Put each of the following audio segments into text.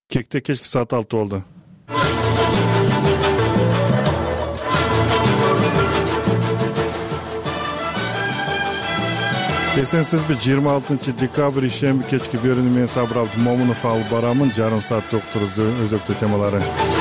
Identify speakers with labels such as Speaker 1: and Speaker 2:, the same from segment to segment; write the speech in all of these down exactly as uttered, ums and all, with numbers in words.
Speaker 1: Кекте кечки саат алты болду. Эсенсизби, жыйырма алтынчы декабрь ишемби кечки берүүнү мен Сабыр Абдымомунов алып барамын. Жарым сааттык уктурду өзөктүү темалары.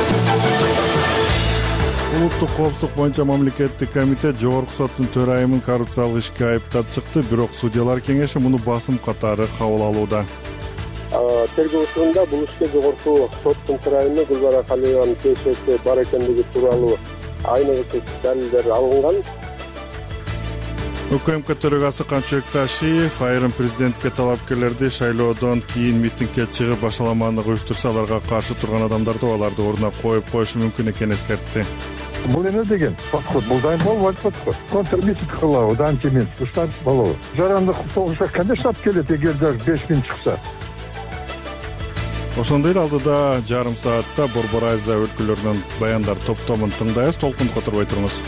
Speaker 1: Улуттук коопсуздук боюнча мамлекеттик комитет Жогорку соттун төрайымын коррупциялык ишке айыптап чыкты, бирок судьялар кеңеши муну басым катары кабыл алууда.
Speaker 2: Тергөө учурунда бул ишке Жогорку соттун төрайымы Гүлбара Калиеванын тиешеси бар экендиги тууралуу айныгысыз далилдер алынган.
Speaker 1: УКМК төрагасы Канчыбек Ташиев айрым президентке талапкерлерди шайлоодон кийин митингге чыгып башаламандык уюштурса аларга каршы турган адамдарды аларды ордуна коюп коюшу мүмкүн экенин эскертти.
Speaker 3: Бул эме деген подход, бул дайым болбойт подход. Контрмитинг кылабы, антимитинг уштап болобу. Жарандык согушка кандай штаб келет эгер даже беш миң чыкса.
Speaker 1: Ошондой эле алдыда жарым саатта Борбор Айза өлкөлөрүнөн баяндар топтомун тыңдайбыз, толкунду которбой туруңуз.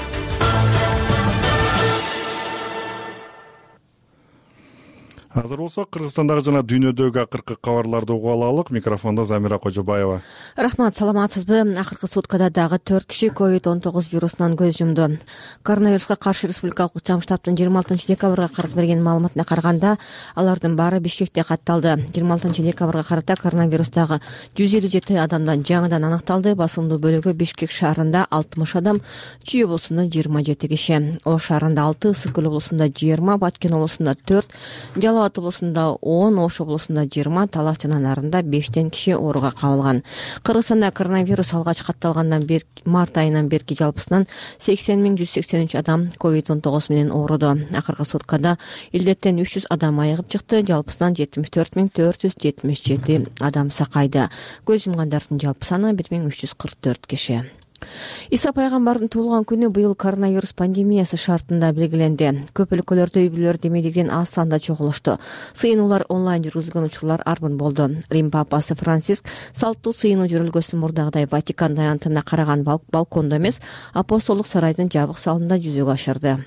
Speaker 1: Азыр болсо Кыргызстандагы жана дүйнөдөгү акыркы кабарларды угуп алалык. Микрофондо Замира Кожобаева.
Speaker 4: Рахмат, саламатсызбы? Акыркы суткада дагы төрт киши ковид он тогуз вирусунан көз жумду. Коронавируска каршы республикалык ыкчам штабтын жыйырма алтынчы декабрга карата берген маалыматына караганда, алардын баары Бишкекте катталды. жыйырма алтынчы декабрга карата коронавирустагы жүз элүү жети адамдан жаңыдан аныкталды. Басымдуу бөлүгү Бишкек шаарында алтымыш адам, Чүй облусунда жыйырма жети киши, Ош шаарында алты, Ысык Көл облусунда жыйырма, Баткен облусунда төрт, Жалал облусунда он, Ош облусунда жыйырма, Талас жана Нарында бештен киши ооруга кабылган. Кыргызстанда коронавирус алгач катталгандан бери март айынан берки жалпысынан сексен миң жүз сексен үч адам ковид он тогуз менен ооруду. Акыркы суткада илдеттен үч жүз адам айыгып чыкты, жалпысынан жетимиш төрт миң төрт жүз жетимиш жети адам сакайды. Көз жумгандардын жалпы саны бир миң үч жүз кырк төрт киши. Иса пайгамбардын туулган күнү быйыл коронавирус пандемиясы шартында белгиленди. Көп өлкөлөрдө үй бүлөлөр демедигиден аз санда чогулушту. Сыйынуулар онлайн жүргүзүлгөн учурлар арбын болду. Рим папасы Франциск салттуу сыйынуу жүрүлгөсүн мурдагыдай Ватикан аянтына караган балкондо эмес, апостолдук сарайдын жабык залында жүзөгө ашырды.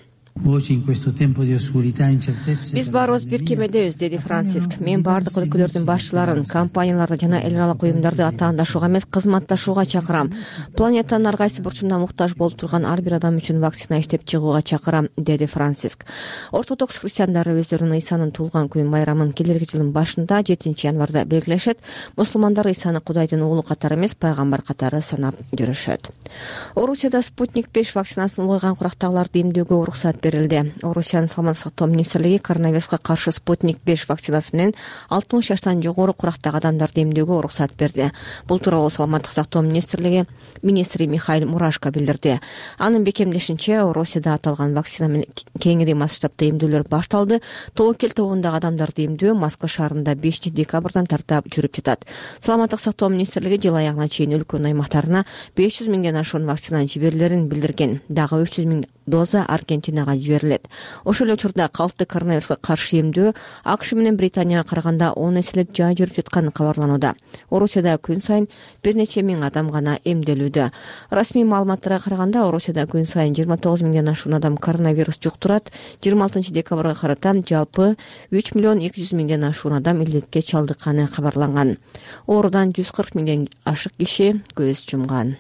Speaker 4: Биз баарыбыз бир кемедебиз, деди Франциск. Мен бардык өлкөлөрдүн башчыларын, компанияларды жана эл аралык уюмдарды атаандашууга эмес, кызматташууга чакырам. Планетанын ар кайсы бурчунда муктаж болуп турган ар бир адам үчүн вакцина иштеп чыгууга чакырам, деди Франциск. Ортодокс христиандары өздөрүнүн Исанын туулган күн майрамын келерки жылдын башында жетинчи январда белгилешет. Мусулмандар Исаны Кудайдын уулу катары эмес, пайгамбар катары санап жүрүшөт. Орусияда Спутник беш вакцинасын улгайган курактагыларды эмдөөгө уруксат берилди. Орусиянын саламаттык сактоо министрлиги коронавируска каршы Спутник беш вакцинасы менен алтымыш жаштан жогору курактагы адамдарды эмдөөгө уруксат берди. Бул тууралуу саламаттык сактоо министрлиги министри Михаил Мурашко билдирди. Анын бекемдешинче, Орусияда аталган вакцина менен кеңири масштабта эмдөөлөр башталды. Тобокел тобундагы адамдарды эмдөө Москва шаарында бешинчи декабрдан тарта жүрүп жатат. Саламаттык сактоо министрлиги жыл аягына чейин өлкөнүн аймактарына беш жүз миңден ашуун вакцина жиберилерин билдирген. Дагы үч жүз миң доза Аргентинага жиберилет. Ошол эле учурда калкты коронавируска каршы эмдөө АКШ менен Британияга караганда он эселеп жай жүрүп жатканы кабарланууда. Орусияда күн сайын бир нече миң адам гана эмделүүдө. Расмий маалыматтарга караганда Орусияда күн сайын жыйырма тогуз миңден ашуун адам коронавирус жуктурат. жыйырма алтынчы декабрга карата жалпы үч миллион эки жүз миңден ашуун адам илдетке чалдыкканы кабарланган. Оорудан жүз кырк миңден ашык киши көз жумган.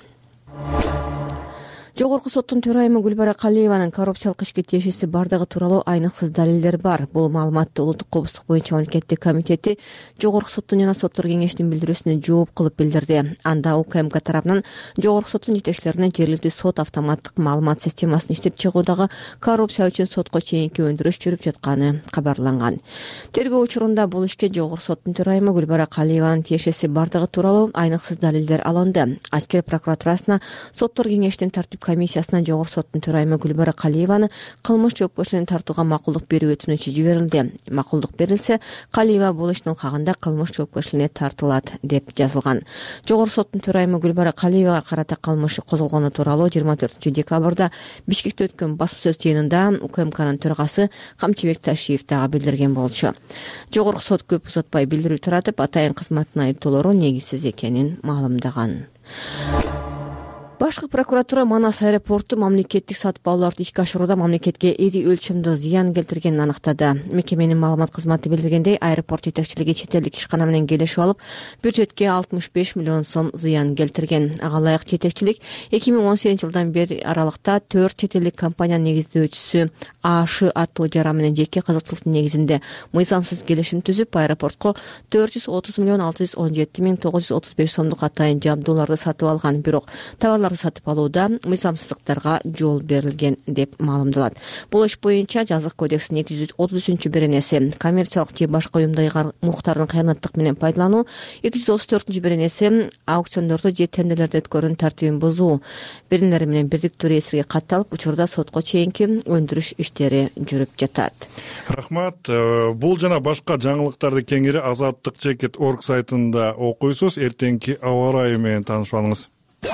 Speaker 4: Жогорку соттун төрайымы Гүлбара Калиеванын коррупциялык ишке тиешеси бардыгы тууралуу айныксыз далилдер бар. Бул маалыматты Улуттук коопсуздук боюнча мамлекеттик комитети Жогорку соттун жана соттор кеңешинин билдирүүсүнө жооп кылып билдирди. Анда УКМК тарабынан Жогорку соттун жетекчилерине жергиликтүү сот автоматтык маалымат системасын иштеп чыгуудагы коррупция үчүн сотко чейинки өндүрүш жүрүп жатканы кабарланган. Тергөө учурунда бул ишке Жогорку соттун төрайымы Гүлбара Калиеванын тиешеси бардыгы тууралуу айныксыз далилдер алынды. Аскер прокуратурасына соттор кеңешинин тартип комиссиясына Жогорку соттун төрайымы Гүлбара Калиеваны кылмыш жоопкерчилигине тартууга макулдук берүү өтүнүчү жиберилди. Макулдук берилсе, Калиева бул иштин ылкагында кылмыш жоопкерчилигине тартылат деп жазылган. Жогорку соттун төрайымы Гүлбара Калиевага карата кылмыш козголгону тууралуу жыйырма төртүнчү декабрда Бишкекте өткөн басма сөз жыйынында УКМКнын төрагасы Камчыбек Ташиев дагы билдирген болчу. Жогорку сот көп узатпай билдирүү таратып, атайын кызматтын айыптоолору негизсиз экенин маалымдаган. Башкы прокуратура Манас аэропорту мамлекеттик сатып алууларды ишке ашырууда мамлекетке ири өлчөмдө зыян келтиргенин аныктады. Мекеменин маалымат кызматы билдиргендей, аэропорт жетекчилиги чет элдик ишкана менен келишип алып, бюджетке алтымыш беш миллион сом зыян келтирген. Ага ылайык жетекчилик эки миң он сегизинчи жылдан бери аралыкта төрт чет элдик компаниянын негиздөөчүсү АШ аттуу жара менен жеке кызыкчылыктын негизинде мыйзамсыз келишим түзүп, аэропортко төрт жүз отуз миллион алты жүз он жети миң тогуз жүз отуз беш сомдук атайын жабдууларды сатып алган. Бирок товарларды сатып алууда мыйзамсыздыктарга жол берилген деп маалымдалат. Бул иш боюнча Жазык кодексинин эки жүз отуз үчүнчү беренеси коммерциялык же башка уюмда муктарын кыянаттык менен пайдалануу, эки жүз отуз төртүнчү беренеси аукциондорду же тендерлерди өткөрүүнүн тартибин бузуу беренелери менен бирдиктүү реестрге катталып, учурда сотко чейинки өндүрүш иштери жүрүп жатат.
Speaker 1: Рахмат. Бул жана башка жаңылыктарды кеңири Азаттык Чекит орг сайтында окуйсуз. Эртеңки аба ырайы менен таанышып алыңыз.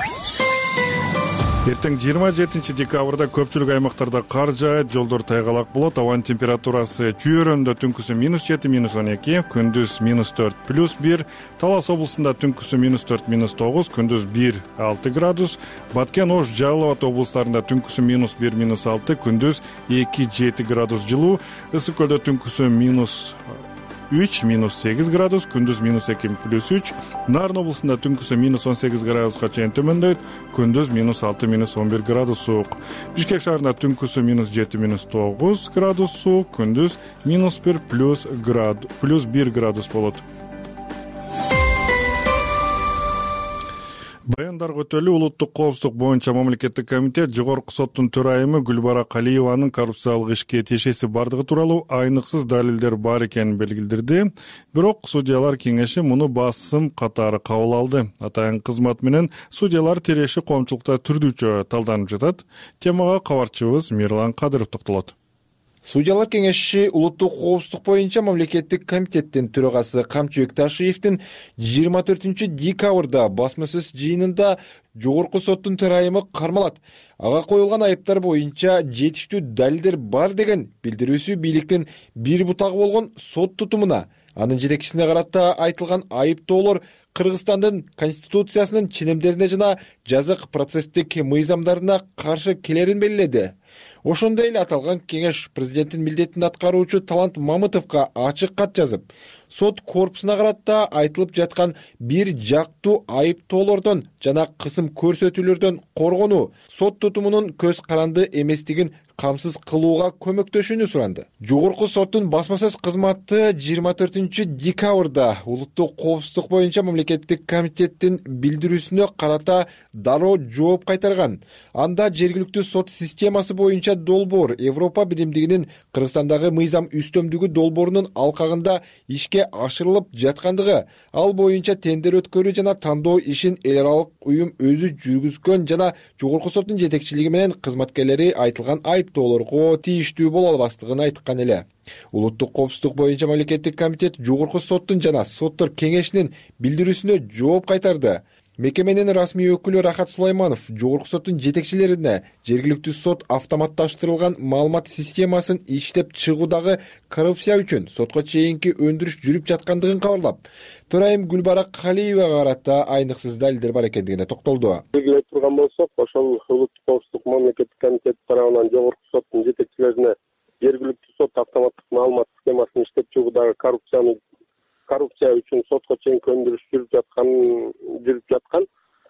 Speaker 1: Эртең жыйырма жетинчи декабрда көпчүлүк аймактарда кар жаат, жолдор тайгалак болот. Абанын температурасы чүйөрөндө түнкүсү минус жети, минус он эки, күндүз минус төрт, плюс бир. Талас облусунда түнкүсү минус төрт, минус тогуз, күндүз бир, алты градус. Баткен, Ош, Жалал Абад облустарында түнкүсү минус бир, минус алты, күндүз эки, жети градус жылуу. Ысык көлдө түнкүсү минус үч, минус сегиз градус, күндүз минус эки, плюс үч. Нарын облусунда түнкүсү минус он сегиз градуска чейин төмөндөйт, күндүз минус алты, минус он бир градус суук. Бишкек шаарында түнкүсү минус жети, минус тогуз градус суук, күндүз минус бир, плюс градус, плюс бир градус болот. Баяндарга өтөлүү. Улуттук коопсуздук боюнча мамлекеттик комитет жогорку соттун төрайымы Гүлбара Калиеванын коррупциялык ишке тиешеси бардыгы тууралуу айныксыз далилдер бар экенин белгилдирди. Бирок судьялар кеңеши муну басым катары кабыл алды. Атайын кызмат менен судьялар тиреши коомчулукта түрдүүчө талданып жатат. Темага кабарчыбыз Мирлан Кадыров токтолот.
Speaker 5: Судьялар кеңеши улуттук коопсуздук боюнча мамлекеттик комитеттин төрагасы Камчыбек Ташиевдин жыйырма төртүнчү декабрда басмасөз жыйынында жогорку соттун төрайымы кармалат. Ага коюлган айыптар боюнча жетиштүү далилдер бар деген билдирүүсү бийликтин бир бутагы болгон сот тутумуна, анын жетекчисине карата айтылган айыптоолор Кыргызстандын конституциясынын ченемдерине жана жазык процесстик мыйзамдарына каршы келерин белгиледи. Ошондой эле аталган кеңеш президенттин милдетин аткаруучу Талант Мамытовго ачык кат жазып, сот корпусуна карата айтылып жаткан бир жактуу айыптоолордон жана кысым көрсөтүүлөрдөн коргонуу, сот тутумунун көз каранды эместигин камсыз кылууга көмөктөшүүнү суранды. Жогорку соттун басмасөз кызматы жыйырма төртүнчү декабрда улуттук коопсуздук боюнча мамлекеттик комитеттин билдирүүсүнө карата дароо жооп кайтарган. Анда жергиликтүү сот системасы боюнча долбоор Европа биримдигинин Кыргызстандагы мыйзам үстөмдүгү долбоорунун алкагында ишке ашырылып жаткандыгы, ал боюнча тендер өткөрүү жана тандоо ишин эл аралык уюм өзү жүргүзгөн жана жогорку соттун жетекчилиги менен кызматкерлери айтылган айыптоолорго тийиштүү боло албастыгын айткан эле. Улуттук коопсуздук боюнча мамлекеттик комитет жогорку соттун жана соттор кеңешинин билдирүүсүнө жооп кайтарды. Мекеменин расмий өкүлү Рахат Сулайманов жогорку соттун жетекчилерине жергиликтүү сот автоматташтырылган маалымат системасын иштеп чыгуудагы коррупция үчүн сотко чейинки өндүрүш жүрүп жаткандыгын кабарлап, төрайым Гүлбара Калиевага карата айныксыз далилдер бар экендигине токтолду.
Speaker 2: Белгилеп турган болсок, ошол улуттук коопсуздук мамлекеттик комитет тарабынан жогорку соттун жетекчилерине жергиликтүү сот автоматтык маалымат системасын иштеп чыгуудагы коррупцияны коррупция үчүн сотко чейинки өндүрүш жүрүп жаткан жүрүп жаткан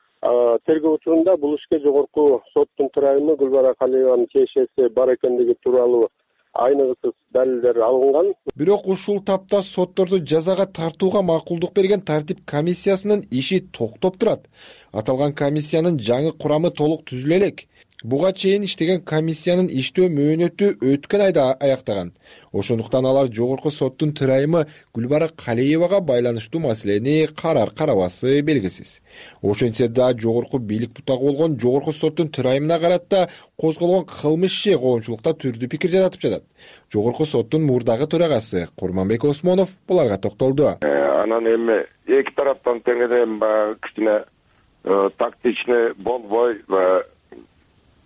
Speaker 2: тергөө учурунда бул ишке жогорку соттун төрайымы Гүлбара Калиеванын тиешеси бар экендиги тууралуу айныксыз далилдер алынган.
Speaker 5: Бирок ушул тапта сотторду жазага тартууга макулдук берген тартип комиссиясынын иши токтоп турат. Аталган комиссиянын жаңы курамы толук түзүлө элек. Буга чейин иштеген комиссиянын иштөө мөөнөтү өткөн айда аяктаган. Ошондуктан алар жогорку соттун төрайымы Гүлбара Калиевага байланыштуу маселени карар карабасы белгисиз. Ошентсе да жогорку бийлик бутагы болгон жогорку соттун төрайымына карата козголгон кылмыш иши коомчулукта түрдүү пикир жаратып жатат. Жогорку соттун мурдагы төрагасы Курманбек Осмонов буларга токтолду.
Speaker 6: Анан эми эки тараптан теңден кичине тактичный болбой ва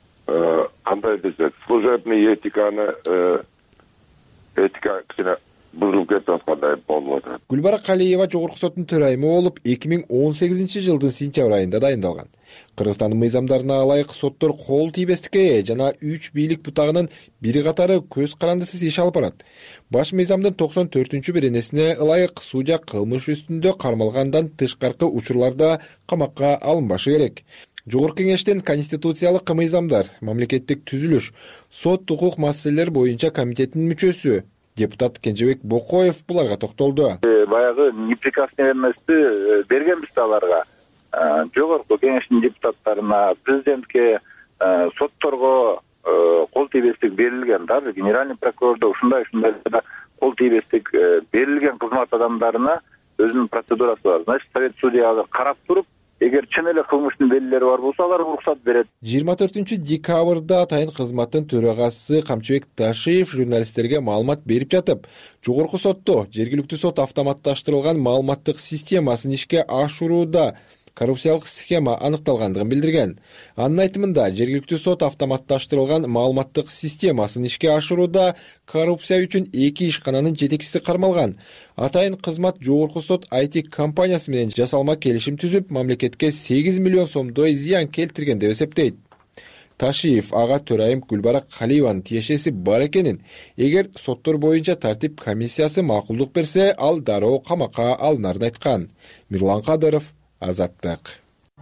Speaker 6: андай десе служебный этиканы этика кичине бузулуп кетип аткандай болуп атат.
Speaker 5: Гүлбара Калиева Жогорку соттун төрайымы болуп эки миң он сегизинчи жылдын сентябрь айында дайындалган. Кыргызстандын мыйзамдарына ылайык соттор кол тийбестикке ээ жана үч бийлик бутагынын бир катары көз карандысыз иш алып барат. Баш мыйзамдын токсон төртүнчү беренесине ылайык судья кылмыш үстүндө кармалгандан тышкаркы учурларда камакка алынбашы керек. Жогорку кеңештин конституциялык мыйзамдар, мамлекеттик түзүлүш, сот укук маселелер боюнча комитетинин мүчөсү депутат Кенжебек Бокоев буларга токтолду.
Speaker 7: Баягы неприкасный эмести бергенбиз да аларга. Жогорку кеңештин депутаттарына, президентке, сотторго кол тийбестик берилген да. Генеральный прокурордо ушундай ушундай кол тийбестик берилген кызмат адамдарына өзүнүн процедурасы бар. Значит, совет судьялары карап туруп, эгер чын эле кылмыштын белгилери бар болсо, алар уруксат берет.
Speaker 5: жыйырма төртүнчү декабрда атайын кызматтын төрагасы Камчыбек Ташиев журналисттерге маалымат берип жатып, жогорку сотто жергиликтүү сот автоматташтырылган маалыматтык системасын ишке ашырууда коррупциялык схема аныкталгандыгын билдирген. Анын айтымында, жергиликтүү сот автоматташтырылган маалыматтык системасын ишке ашырууда коррупция үчүн эки ишкананын жетекчиси кармалган. Атайын кызмат жогорку сот ай ти компаниясы менен жасалма келишим түзүп, мамлекетке сегиз миллион сомдой зыян келтирген деп эсептейт. Ташиев ага төрайым Гүлбара Калиеванын тиешеси бар экенин, эгер соттор боюнча тартип комиссиясы макулдук берсе, ал дароо камакка алынарын айткан. Мирлан Кадыров, Азаттык.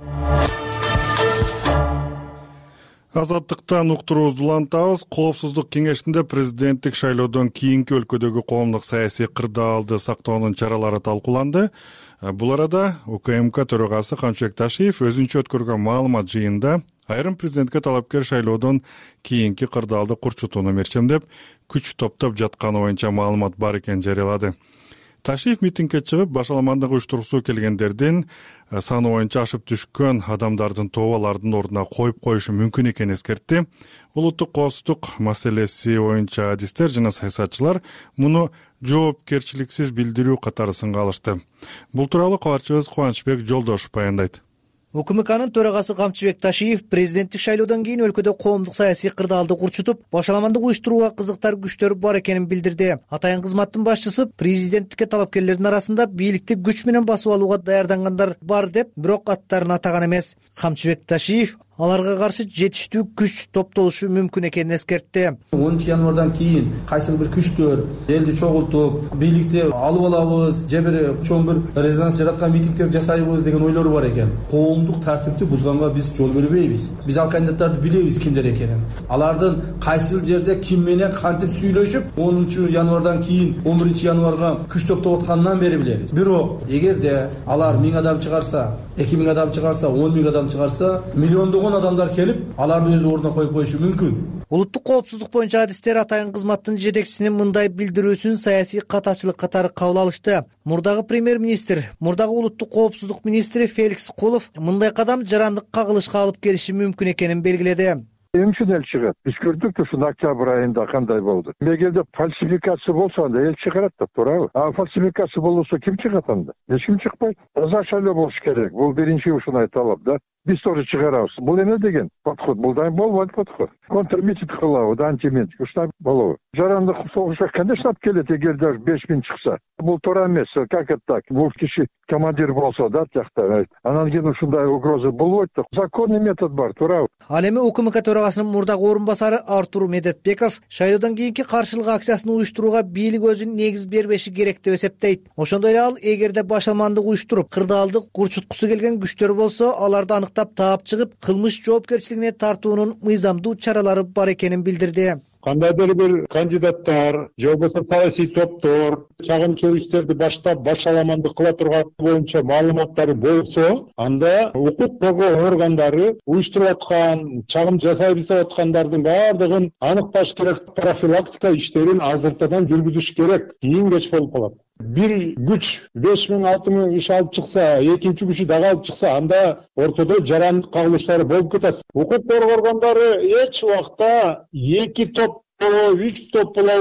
Speaker 1: Азаттыктан уктуруубузду улантабыз. Коопсуздук кеңешинде президенттик шайлоодон кийинки өлкөдөгү коомдук саясий кырдаалды сактоонун чаралары талкууланды. Бул арада У К М К төрагасы Камчыбек Ташиев өзүнчө өткөргөн маалымат жыйынында айрым президентке талапкер шайлоодон кийинки кырдаалды курчутууну мерчемдеп, күч топтоп жатканы боюнча маалымат бар экенин жарыялады. Ташиев митингге чыгып, башаламандык уюштургусу келгендердин саны боюнча ашып түшкөн адамдардын тобу алардын ордуна коюп коюшу мүмкүн экенин эскертти. Улуттук коопсуздук маселеси боюнча адистер жана саясатчылар муну жоопкерчиликсиз билдирүү катары сынга алышты. Бул тууралуу кабарчыбыз Кубанычбек Жолдошев баяндайт.
Speaker 8: У К М Кнын төрагасы Камчыбек Ташиев президенттик шайлоодон кийин өлкөдө коомдук саясий кырдаалды курчутуп, башаламандык уюштурууга кызыктар күчтөр бар экенин билдирди. Атайын кызматтын башчысы президенттикке талапкерлердин арасында бийликти күч менен басып алууга даярдангандар бар деп, бирок аттарын атаган эмес. Камчыбек Ташиев аларга каршы жетиштүү күч топтолушу мүмкүн экенин эскертти.
Speaker 9: онунчу январдан кийин кайсы бир күчтөр элди чогултуп, бийликти алып алабыз, же бир чоң бир резонанс жараткан митингдер жасайбыз деген ойлору бар экен. Коомдук тартипти бузганга биз жол бербейбиз. Биз ал кандидаттарды билебиз кимдер экенин. Алардын кайсы жерде ким менен кантип сүйлөшүп, онунчу январдан кийин он биринчи январга күч топтоп аткандан бери билебиз. Бирок эгерде алар миң адам чыгарса, эки миң адам чыгарса, он миң адам чыгарса, миллиондогон адамдар келип, аларды өз ордуна коюп коюшу мүмкүн.
Speaker 8: Улуттук коопсуздук боюнча адистер атайын кызматтын жетекчисинин мындай билдирүүсүн саясий катачылык катары кабыл алышты. Мурдагы премьер-министр, мурдагы улуттук коопсуздук министри Феликс Кулов мындай кадам жарандык кагылышка алып келиши мүмкүн экенин белгиледи.
Speaker 3: Эмчен эл чыгат? Биз көрдүк да ушул октябрь айында кандай болду. Эгерде фальсификация болсо анда эл чыгарат да, туурабы? А фальсификация болсо ким чыгат анда? Эч ким чыкпайт. Таза шайлоо болуш керек. Бул биринчи ушундай талап да. Биз тоже чыгарабыз. Бул эме деген подход, бул дайым болбойт подход. Контрмитинг кылабыз, антимитинг, ушундай болобу. Жарандык согушка конечно алып келет, эгер даже беш миң чыкса. Бул туура эмес. Как это так? Бул киши командир болсо да, жакта. Анан кийин ушундай угроза болбойт да. Законный метод бар, туурабы?
Speaker 8: Ал эми У К М К төрагасынын мурдагы орун басары Артур Медетбеков шайлоодон кийинки каршылык акциясын уюштурууга бийлик өзүн негиз бербеши керек деп эсептейт. Ошондой эле ал эгерде башаламандык уюштуруп, кырдаалды курчуткусу келген күчтөр болсо, аларды аныктап таап чыгып, кылмыш жоопкерчилигине тартуунун мыйзамдуу чаралары бар экенин билдирди.
Speaker 10: Кандайдыр бир кандидаттар же болбосо саясий топтор чагымчылык иштерди баштап башаламандык кыла турган боюнча маалыматтары болсо, анда укук коргоо органдары уюштуруп аткан, чагым жасайбыз деп аткандардын баардыгын аныкташ керек, профилактика иштерин азыртадан жүргүзүш керек. Кийин кеч болуп калат. Бир күч беш миң алты миң иш алып чыкса, экинчи күчү дагы алып чыкса, анда ортодо жарандык кагылыштары болуп кетет. Укук коргоо органдары эч убакта эки топ болобу, үч топ болобу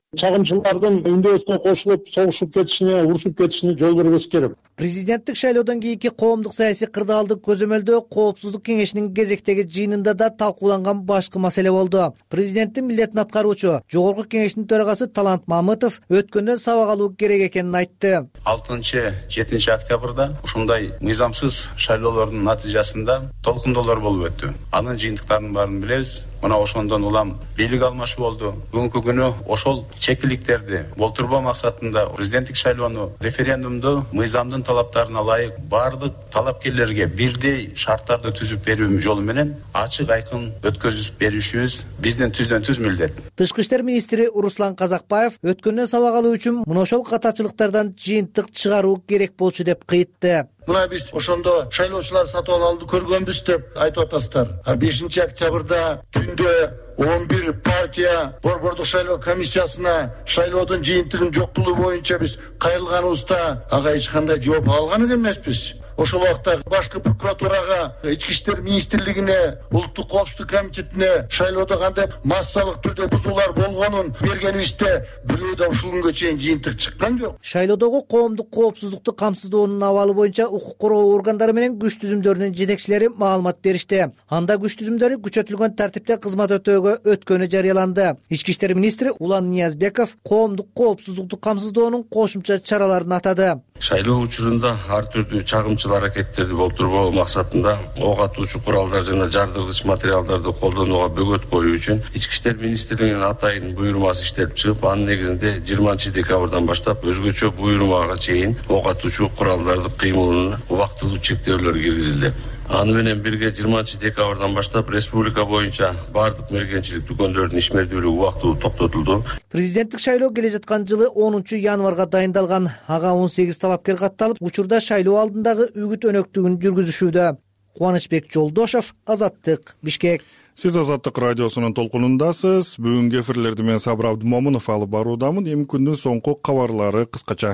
Speaker 10: чагымчылардын үндөөсүнө кошулуп согушуп кетишине, урушуп кетишине жол бербеш керек.
Speaker 8: Президенттик шайлоодон кийинки коомдук саясий кырдаалды көзөмөлдөө Коопсуздук кеңешинин кезектеги жыйынында да талкууланган башкы маселе болду. Президенттин милдетин аткаруучу Жогорку кеңештин төрагасы Талант Мамытов өткөндөн сабак алуу керек экенин айтты.
Speaker 11: алтынчы жетинчи октябрда ушундай мыйзамсыз шайлоолордун натыйжасында толкундоолор болуп өттү. Анын жыйынтыктарынын баарын билебиз. Мына ошондон улам бийлик алмашуу болду. Бүгүнкү күнү ошол чекиликтерди болтурбоо максатында президенттик шайлоону, референдумду мыйзамдын талаптарына ылайык баардык талапкерлерге бирдей шарттарды түзүп берүү жолу менен ачык айкын өткөзүп беришибиз биздин түздөн түз милдет.
Speaker 8: Тышкы иштер министри Руслан Казакбаев өткөндөн сабак алуу үчүн мына ошол катачылыктардан жыйынтык чыгаруу керек болчу деп кыйтты.
Speaker 12: Мына биз ошондо шайлоочулар сатып алууну көргөнбүз деп айтып атасыздар. А бешинчи октябрда түндө он бир партия борбордук шайлоо комиссиясына шайлоодун жыйынтыгын жок кылуу боюнча биз кайрылганыбызда ага эч кандай жооп алган эмеспиз. Ошол убакта башкы прокуратурага, ички иштер министрлигине, улуттук коопсуздук комитетине шайлоодо кандай массалык түрдө бузуулар болгонун бергенибизде бирөө да ушул күнгө чейин жыйынтык чыккан жок.
Speaker 8: Шайлоодогу коомдук коопсуздукту камсыздоонун абалы боюнча укук коргоо органдары менен күч түзүмдөрүнүн жетекчилери маалымат беришти. Анда күч түзүмдөрү күчөтүлгөн тартипте кызмат өтөөгө өткөнү жарыяланды. Ички иштер министри Улан Ниязбеков коомдук коопсуздукту камсыздоонун кошумча чараларын атады.
Speaker 13: Шайлоо учурунда ар түрдүү чагымчыл аракеттерди болтурбоо максатында ок атуучу куралдар жана жардыргыч материалдарды колдонууга бөгөт коюу үчүн Ички иштер министрлигинин атайын буйрумасы иштелип чыгып, анын негизинде жыйырманчы декабрдан баштап өзгөчө буйрумага чейин ок атуучу куралдардын кыймылына убактылуу чектөөлөр киргизилди. Аны менен бирге жыйырманчы декабрдан баштап республика боюнча бардык мергенчилик дүкөндөрдүн ишмердүүлүгү убактылуу токтотулду.
Speaker 8: Президенттик шайлоо келе жаткан жылы онунчу январга дайындалган. Ага он сегиз талапкер катталып, учурда шайлоо алдындагы үгүт өнөктүгүн жүргүзүшүүдө. Кубанычбек Жолдошов, Азаттык, Бишкек.
Speaker 1: Сиз Азаттык радиосунун толкунундасыз. Бүгүнкү эфирлерди мен Сабыр Абдымомунов алып баруудамын. Эми күндүн соңку кабарлары кыскача.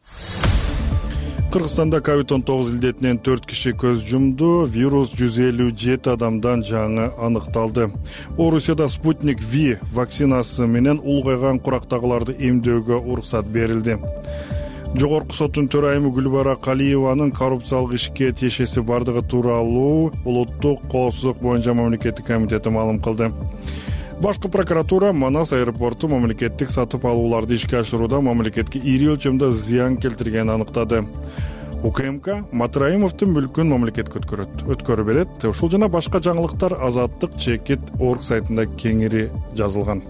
Speaker 1: Кыргызстанда ковид он тогуз илдетинен төрт киши көз жумду. Вирус жүз элүү жети адамдан жаңы аныкталды. Орусияда Спутник V вакцинасы менен улгайган курактагыларды эмдөөгө уруксат берилди. Жогорку соттун төрайымы Гүлбара Калиеванын коррупциялык ишке тиешеси бардыгы тууралуу улуттук коопсуздук боюнча мамлекеттик комитети маалым кылды. Башкы прокуратура Манас аэропорту мамлекеттик сатып алууларды ишке ашырууда мамлекетке ири өлчөмдө зыян келтиргенин аныктады. УКМК Матраимовдун мүлкүн мамлекетке өткөрүп берет. Ушул жана башка жаңылыктар Азаттык чекит орг сайтында кеңири жазылган.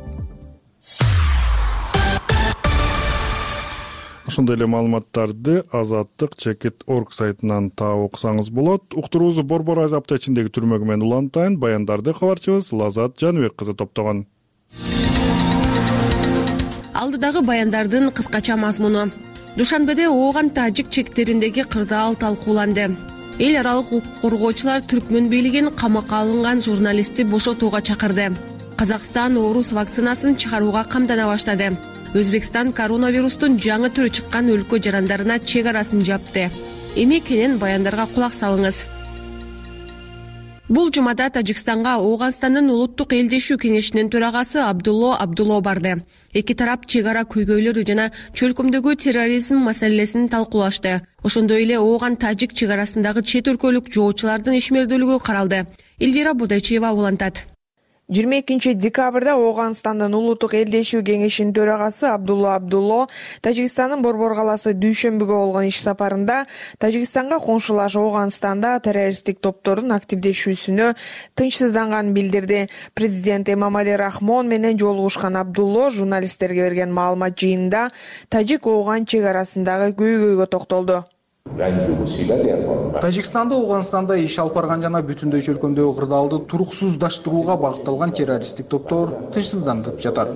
Speaker 1: Ошондой эле маалыматтарды Азаттык чекит орг сайтынан таап окусаңыз болот. Уктуруубузду Борбор Азапта ичиндеги түрмөгү менен улантайын. Баяндарды кабарчыбыз Лазат Жаныбек кызы топтогон.
Speaker 14: Алдыдагы баяндардын кыскача мазмуну. Душанбеде ооган тажик чектериндеги кырдаал талкууланды. Эл аралык укук коргоочулар түркмөн бийлигин камакка алынган журналистти бошотууга чакырды. Казакстан орус вакцинасын чыгарууга камдана баштады. Өзбекстан коронавирустун жаңы түрү чыккан өлкө жарандарына чек арасын жапты. Эми кенен баяндарга кулак салыңыз. Бул жумада Тажикстанга Ооганстандын улуттук элдешүү кеңешинин төрагасы Абдулло Абдулло барды. Эки тарап чек ара көйгөйлөрү жана чөлкөмдөгү терроризм маселесин талкуулашты. Ошондой эле Ооган Тажик чек арасындагы чет өлкөлүк жоочулардын ишмердүүлүгү каралды. Элвира Будайчиева улантат.
Speaker 15: жыйырма экинчи декабрда Ооганстандын улуттук элдешүү кеңешинин төрагасы Абдулло Абдулло Тажикстандын Борбор калаасы дүйшөмбүгө болгон иш сапарында Тажикстанга коңшулаш Ооганстанда террористтик топтордун активдешүүсүнө тынчсызданганын билдирди. Президент Эмомали Рахмон менен жолугушкан Абдулло журналисттерге берген маалымат жыйынында Тажик-Ооган чек арасындагы көйгөйгө токтолду.
Speaker 16: Тажикстанда Ооганстанда иш алып барган жана бүтүндөй чөлкөмдөгү кырдаалды туруксуздаштырууга багытталган террористтик топтор тынчсыздандырып жатат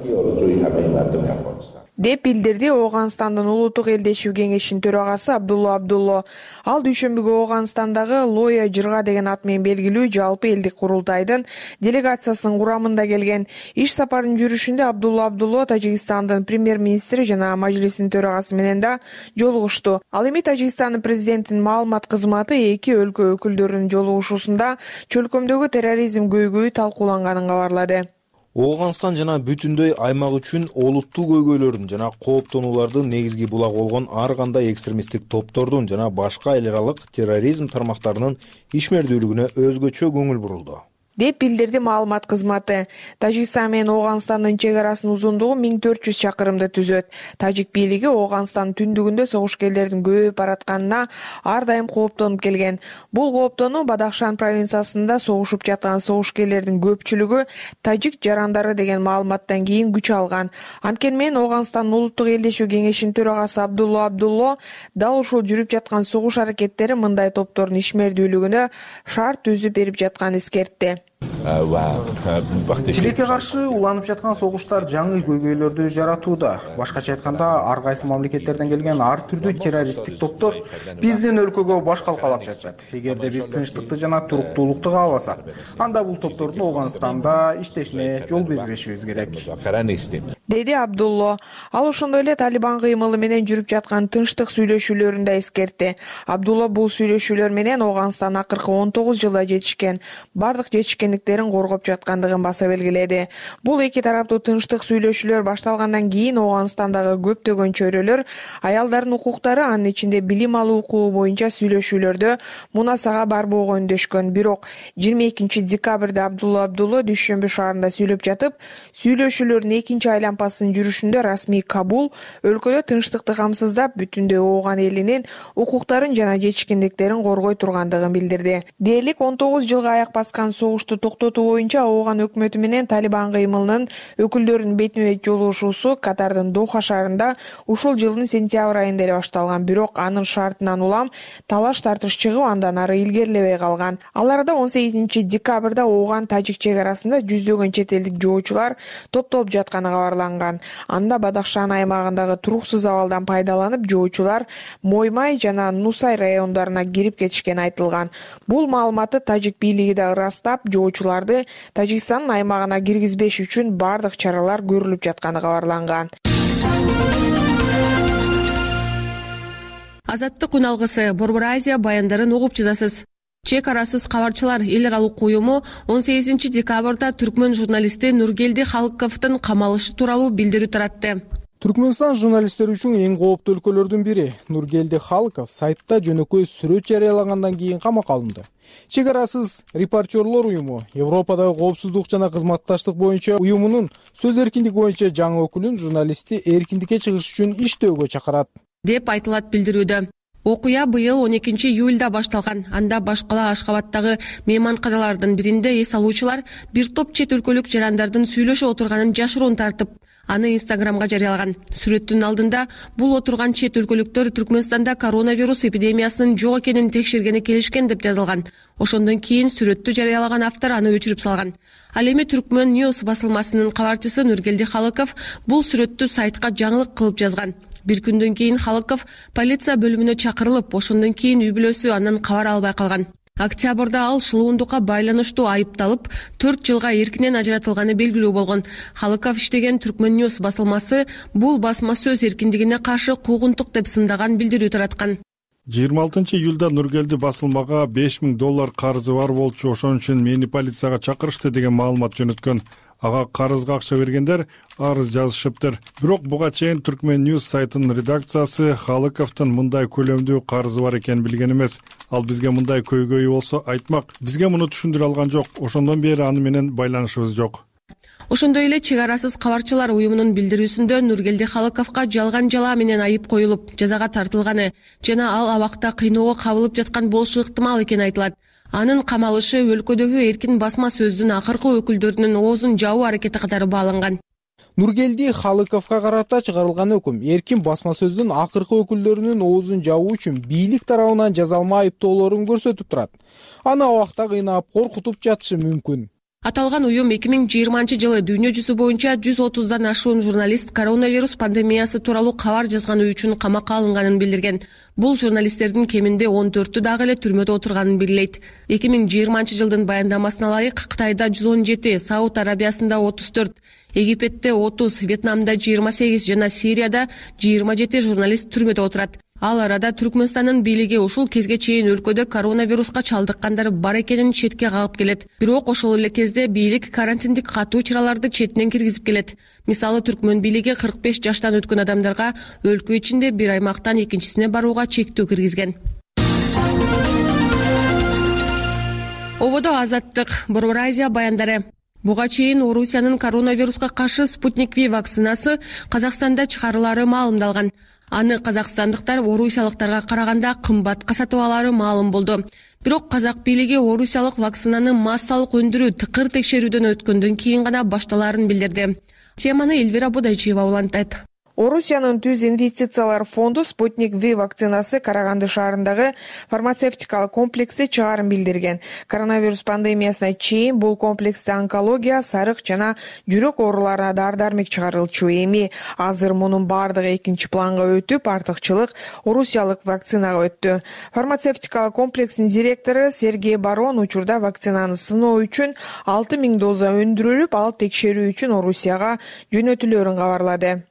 Speaker 15: деп билдирди Ооганстандын улуттук элдешүү кеңешинин төрагасы Абдулло Абдулло. Ал дүйшөмбүгө Ооганстандагы Лоя Жырга деген ат менен белгилүү жалпы элдик курултайдын делегациясынын курамында келген. Иш сапарынын жүрүшүндө Абдулло Абдулло Тажикстандын премьер-министри жана мажлисинин төрагасы менен да жолугушту. Ал эми Тажикстандын президентинин маалымат кызматы эки өлкө өкүлдөрүнүн жолугушуусунда чөлкөмдөгү терроризм көйгөйү талкууланганын кабарлады.
Speaker 5: Ооганстан жана бүтүндөй аймак үчүн олуттуу көйгөйлөрдүн жана кооптонуулардын негизги булагы болгон ар кандай экстремисттик топтордун жана башка эл аралык терроризм тармактарынын ишмердүүлүгүнө өзгөчө көңүл бурулду
Speaker 15: деп билдирди маалымат кызматы. Тажикстан менен Ооганстандын чек арасынын узундугу миң төрт жүз чакырымды түзөт. Тажик бийлиги Ооганстандын түндүгүндө согушкерлердин көбөйүп баратканына ар дайым кооптонуп келген. Бул кооптонуу Бадахшан провинциясында согушуп жаткан согушкерлердин көпчүлүгү тажик жарандары деген маалыматтан кийин күч алган. Анткени менен Ооганстандын улуттук элдешүү кеңешинин төрагасы Абдулла Абдулло дал ушул жүрүп жаткан согуш аракеттери мындай топтордун ишмердүүлүгүнө шарт түзүп берип жатканын эскертти.
Speaker 16: Тилекке каршы уланып жаткан согуштар жаңы көйгөйлөрдү жаратууда. Башкача айтканда, ар кайсы мамлекеттерден келген ар түрдүү террористтик топтор биздин өлкөгө баш калкалап жатышат. Эгерде биз тынчтыкты жана туруктуулукту кааласак, анда бул топтордун Ооганстанда иштешине жол бербешибиз керек,
Speaker 15: деди Абдулло. Ал ошондой эле Талибан кыймылы менен жүрүп жаткан тынчтык сүйлөшүүлөрүн да эскертти. Абдулло бул сүйлөшүүлөр менен Ооганстан акыркы он тогуз жылда жетишкен бардык жетишкендиктерин коргоп жаткандыгын баса белгиледи. Бул эки тараптуу тынчтык сүйлөшүүлөр башталгандан кийин Ооганстандагы көптөгөн чөйрөлөр аялдардын укуктары, анын ичинде билим алуу укугу боюнча сүйлөшүүлөрдө мунасага барбоого үндөшкөн. Бирок жыйырма экинчи декабрда Абдулла Абдулло Дүйшөмбү шаарында сүйлөп жатып, сүйлөшүүлөрдүн экинчи айлампасынын жүрүшүндө расмий Кабул өлкөдө тынчтыкты камсыздап, бүтүндөй Ооган элинин укуктарын жана жетишкендиктерин коргой тургандыгын билдирди. Дээрлик он тогуз жылга аяк баскан согушту токтотуу боюнча Ооган өкмөтү менен Талибан кыймылынын өкүлдөрүнүн бетме бет жолугушуусу Катардын Доха шаарында ушул жылдын сентябрь айында эле башталган. Бирок анын шартынан улам талаш тартыш чыгып, андан ары илгерилебей калган. Ал арада он сегизинчи декабрда Ооган тажик чек арасында жүздөгөн чет элдик жоочулар топтолуп жатканы кабарланган. Анда Бадахшан аймагындагы туруксуз абалдан пайдаланып, жоочулар Моймай жана Нусай райондарына кирип кетишкени айтылган. Бул маалыматты тажик бийлиги да ырастап, жоочуларды Тажикстандын аймагына киргизбеш үчүн бардык чаралар көрүлүп жатканы кабарланган.
Speaker 14: Азаттык үн алгысы, Борбор Азия баяндарын угуп жатасыз. Чек арасыз кабарчылар эл аралык уюму он сегизинчи декабрда түркмөн журналисти Нургелди Халыковдун камалышы тууралуу билдирүү таратты.
Speaker 17: Түркмөнстан журналисттери үчүн эң кооптуу өлкөлөрдүн бири. Нургелди Халыков сайтта жөнөкөй сүрөт жарыялагандан кийин камакка алынды. Чек арасыз репортерлор уюму Европадагы коопсуздук жана кызматташтык боюнча уюмунун сөз эркиндиги боюнча жаңы өкүлүн журналистти эркиндикке чыгыш үчүн иштөөгө чакырат,
Speaker 14: деп айтылат билдирүүдө. Окуя быйыл он экинчи июлда башталган. Анда башкала Ашкабадтагы мейманканалардын биринде эс алуучулар бир топ чет өлкөлүк жарандардын сүйлөшүп отурганын жашыруун тартып, аны Инстаграмга жарыялаган. Сүрөттүн алдында бул отурган чет өлкөлүктөр Түркмөнстанда коронавирус эпидемиясынын жок экенин текшергени келишкен деп жазылган. Ошондон кийин сүрөттү жарыялаган автор аны өчүрүп салган. Ал эми Түркмөн News басылмасынын кабарчысы Нургелди Халыков бул сүрөттү сайтка жаңылык кылып жазган. Бир күндөн кийин Халыков полиция бөлүмүнө чакырылып, ошондон кийин үй бүлөсү андан кабар албай калган. Октябрда ал шылуундукка байланыштуу айыпталып, төрт жылга эркинен ажыратылганы белгилүү болгон. Халыков иштеген Түркмөн News басылмасы бул басма сөз эркиндигине каршы куугунтук деп сындаган билдирүү тараткан.
Speaker 1: жыйырма алтынчы июлда Нургелди басылмага беш миң доллар карызы бар болчу, ошон үчүн мени полицияга чакырышты деген маалымат жөнөткөн. Ага карызга акча бергендер арыз жазышыптыр. Бирок буга чейин Түркмөн News сайтынын редакциясы Халыковдун мындай көлөмдүү карызы бар экенин билген эмес. Ал бизге мындай көйгөйү болсо айтмак. Бизге муну түшүндүрө алган жок. Ошондон бери аны менен байланышыбыз жок.
Speaker 14: Ошондой эле чек арасыз кабарчылар уюмунун билдирүүсүндө Нургелди Халыковго жалган жалаа менен айып коюлуп, жазага тартылганы жана ал абакта кыйноого кабылып жаткан болушу ыктымал экени айтылат. Анын камалышы өлкөдөгү эркин басма сөздүн акыркы өкүлдөрүнүн оозун жабуу аракети катары бааланган.
Speaker 17: Нургелди Халыковго карата чыгарылган өкүм эркин басма сөздүн акыркы өкүлдөрүнүн оозун жабуу үчүн бийлик тарабынан жазалма айыптоолорун көрсөтүп турат. Аны абакта кыйнап, коркутуп жатышы мүмкүн.
Speaker 14: Аталган уюм эки миң жыйырманчы жылы дүйнө жүзү боюнча жүз отуздан ашуун журналист коронавирус пандемиясы тууралуу кабар жазганы үчүн камакка алынганын билдирген. Бул журналисттердин кеминде он төртү дагы эле түрмөдө отурганын белгилейт. эки миң жыйырманчы жылдын баяндамасына ылайык Кытайда жүз он жети, Сауд Арабиясында отуз төрт, Египетте отуз, Вьетнамда жыйырма сегиз жана Сирияда жыйырма жети журналист түрмөдө отурат. Ал арада Түркмөнстандын бийлиги ушул кезге чейин өлкөдө коронавируска чалдыккандар бар экенин четке кагып келет. Бирок ошол эле кезде бийлик карантиндик катуу чараларды четинен киргизип келет. Мисалы Түркмөн бийлиги кырк беш жаштан өткөн адамдарга өлкө ичинде бир аймактан экинчисине барууга чектөө киргизген. Ободо Азаттык, Борбор Азия баяндары. Буга чейин Орусиянын коронавируска каршы Спутник Ви вакцинасы Казакстанда чыгарылары маалымдалган. Аны казакстандыктар орусиялыктарга караганда кымбатка сатып алары маалым болду. Бирок казак бийлиги орусиялык вакцинаны массалык өндүрүү тыкыр текшерүүдөн өткөндөн кийин гана башталарын билдирди. Теманы Эльвира Будайчиева улантат.
Speaker 15: Орусиянын түз инвестициялар фонду Спутник Ви вакцинасы Караганды шаарындагы фармацевтикалык комплексте чыгарын билдирген. Коронавирус пандемиясына чейин бул комплексте онкология, сарык жана жүрөк ооруларына дары-дармек чыгарылчу. Эми азыр мунун бардыгы экинчи планга өтүп, артыкчылык орусиялык вакцинага өттү. Фармацевтикалык комплекстин директору Сергей Барон учурда вакцинаны сыноо үчүн алты миң доза өндүрүлүп, ал текшерүү үчүн Орусияга жөнөтүлөрүн кабарлады.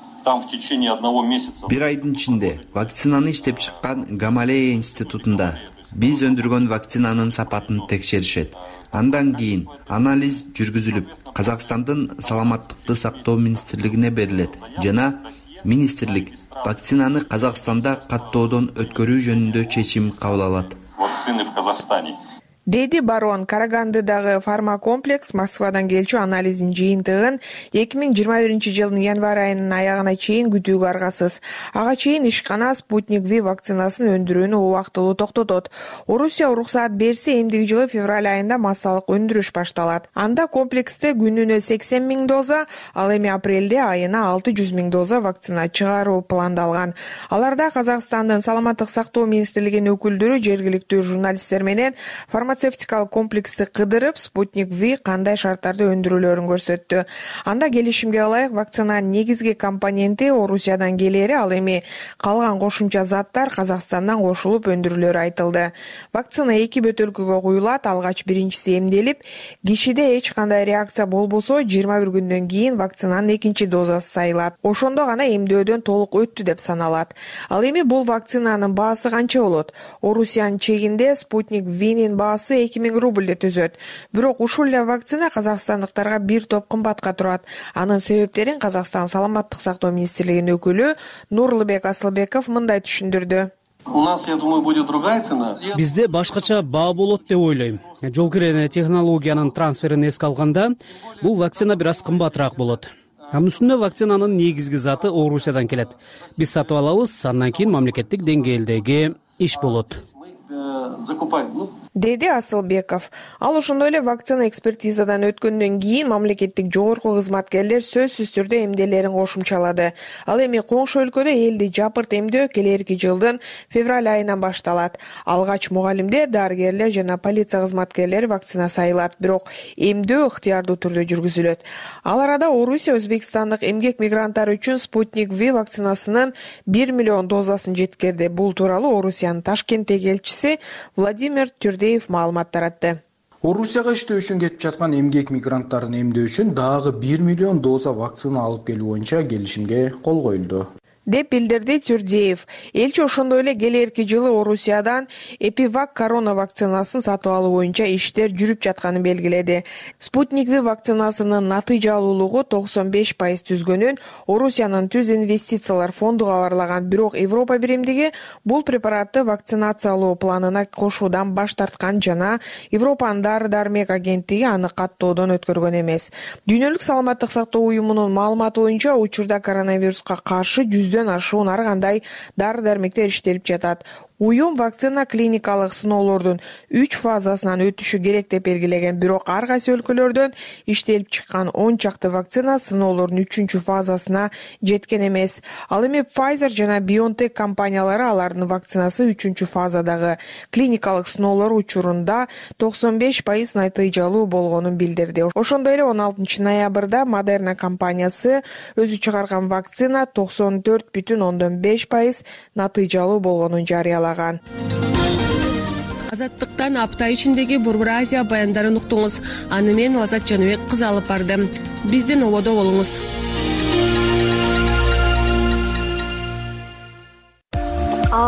Speaker 18: Бир айдын ичинде вакцинаны иштеп чыккан Гамалея институтунда биз өндүргөн вакцинанын сапатын текшеришет. Андан кийин анализ жүргүзүлүп, Казакстандын саламаттыкты сактоо министрлигине берилет жана министрлик вакцинаны Казакстанда каттоодон өткөрүү жөнүндө чечим кабыл алат.
Speaker 15: Вакцины в Казахстане. Деди Барон, Карагандыдагы фармакомплекс Москвадан келчү анализдин жыйынтыгын эки миң жыйырма биринчи жылдын январь айынын аягына чейин күтүүгө аргасыз. Ага чейин ишкана Спутник Ви вакцинасын өндүрүүнү убактылуу токтотот. Орусия уруксаат берсе, эмдиги жылы февраль айында массалык өндүрүш башталат. Анда комплексте күнүнө сексен миң доза, ал эми апрелде айына алты жүз миң доза вакцина чыгаруу пландалган. Аларда Казакстандын саламаттык сактоо министрлигинин өкүлдөрү жергиликтүү журналисттер менен фармацевтикалык комплексти кыдырып, Спутник Ви кандай шарттарда өндүрүлөрүн көрсөттү. Анда келишимге ылайык вакцинанын негизги компоненти Орусиядан келери, ал эми калган кошумча заттар Казакстандан кошулуп өндүрүлөрү айтылды. Вакцина эки бөтөлкөгө куюлат, алгач биринчиси эмделип, кишиде эч кандай реакция болбосо, жыйырма бир күндөн кийин вакцинанын экинчи дозасы сайылат. Ошондо гана эмдөөдөн толук өттү деп саналат. Ал эми бул вакцинанын баасы канча болот? Орусиянын чегинде Спутник Винин баасы эки миң рубльде түзөт. Бирок ушул эле вакцина казакстандыктарга бир топ кымбатка турат. Анын себептерин Казакстан саламаттык сактоо министрлигинин өкүлү Нурлубек Асылбеков мындай түшүндүрдү.
Speaker 19: У нас, я думаю, будет другая цена. Бизде башкача баа болот деп ойлойм. Жол кирен технологиянын трансферин эске алганда, бул вакцина бир аз кымбатыраак болот. Анын үстүнө вакцинанын негизги заты Орусиядан келет. Биз сатып алабыз, андан кийин мамлекеттик деңгээлдеги иш болот.
Speaker 15: Деди Асылбеков. Ал ошондой эле вакцина экспертизадан өткөндөн кийин мамлекеттик жогорку кызматкерлер сөзсүз түрдө эмделерин кошумчалады. Ал эми коңшу өлкөдө элди жапырт эмдөө келерки жылдын февраль айынан башталат. Алгач мугалимдер, дарыгерлер жана полиция кызматкерлери вакцина сайылат, бирок эмдөө ыктыярдуу түрдө жүргүзүлөт. Ал арада Орусия өзбекстандык эмгек мигранттары үчүн Спутник Ви вакцинасынын бир миллион дозасын жеткирди. Бул тууралуу Орусиянын Ташкенттеги элчиси Владимир Түрдеев маалымат таратты.
Speaker 16: Орусияга иштөө үчүн кетип жаткан эмгек мигранттарын эмдөө үчүн дагы бир миллион доза вакцина алып келүү боюнча келишимге кол коюлду
Speaker 15: деп билдирди Түрдеев. Элчи ошондой эле келерки жылы Орусиядан Эпивак корона вакцинасын сатып алуу боюнча иштер жүрүп жатканын белгиледи. Спутник Ви вакцинасынын натыйжалуулугу токсон беш пайыз түзгөнүн Орусиянын түз инвестициялар фонду кабарлаган, бирок Европа биримдиги бул препаратты вакцинациялоо планына кошуудан баш тарткан жана Европанын дары-дармек агенттиги аны каттоодон өткөргөн эмес. Дүйнөлүк саламаттык сактоо уюмунун маалыматы боюнча учурда коронавируска каршы жүздөн ашуун ар кандай дары-дармектер иштелип жатат. Уюм вакцина клиникалык сыноолордун үч фазасынан өтүшү керек деп белгилеген, бирок ар кайсы өлкөлөрдөн иштелип чыккан он чакты вакцина сыноолордун үчүнчү фазасына жеткен эмес. Ал эми Pfizer жана BioNTech компаниялары алардын вакцинасы үчүнчү фазадагы клиникалык сыноолор учурунда токсон беш пайыз натыйжалуу болгонун билдирди. Ошондой эле он алтынчы ноябрда Moderna компаниясы өзү чыгарган вакцина токсон төрт бүтүн ондон беш пайыз натыйжалуу болгонун жарыялаган.
Speaker 14: Азаттыктан апта ичиндеги Борбор Азия баяндарын уктуңуз. Аны мен Азат Жаныбек кызы алып барды. Бизден ободо болуңуз.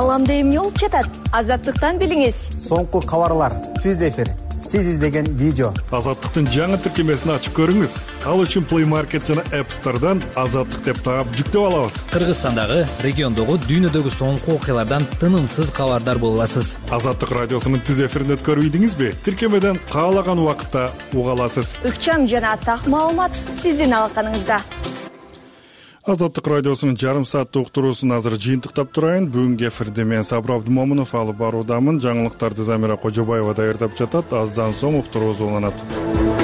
Speaker 20: бааламды эмне болуп жатат? Азаттыктан билиңиз.
Speaker 21: Соңку кабарлар, түз эфир, сиз издеген видео.
Speaker 1: Азаттыктын жаңы тиркемесин ачып көрүңүз. Ал үчүн Play Market жана App Store'дан Азаттык деп таап жүктөп алабыз.
Speaker 22: Кыргызстандагы, региондогу, дүйнөдөгү соңку окуялардан тынымсыз кабардар боло аласыз.
Speaker 1: Азаттык радиосунун түз эфирин өткөрбөйдүңүзбү? Тиркемеден каалаган убакытта уга аласыз.
Speaker 20: Ыкчам жана так маалымат сиздин алаканыңызда.
Speaker 1: Азаттык радиосунун жарым сааттык уктуруусун азыр жыйынтыктап турайын. Бүгүнкү эфирди мен Сабыр Абдумомунов алып баруудамын. Жаңылыктарды Замира Кожобаева даярдап жатат. Аздан соң уктуруубуз уланат.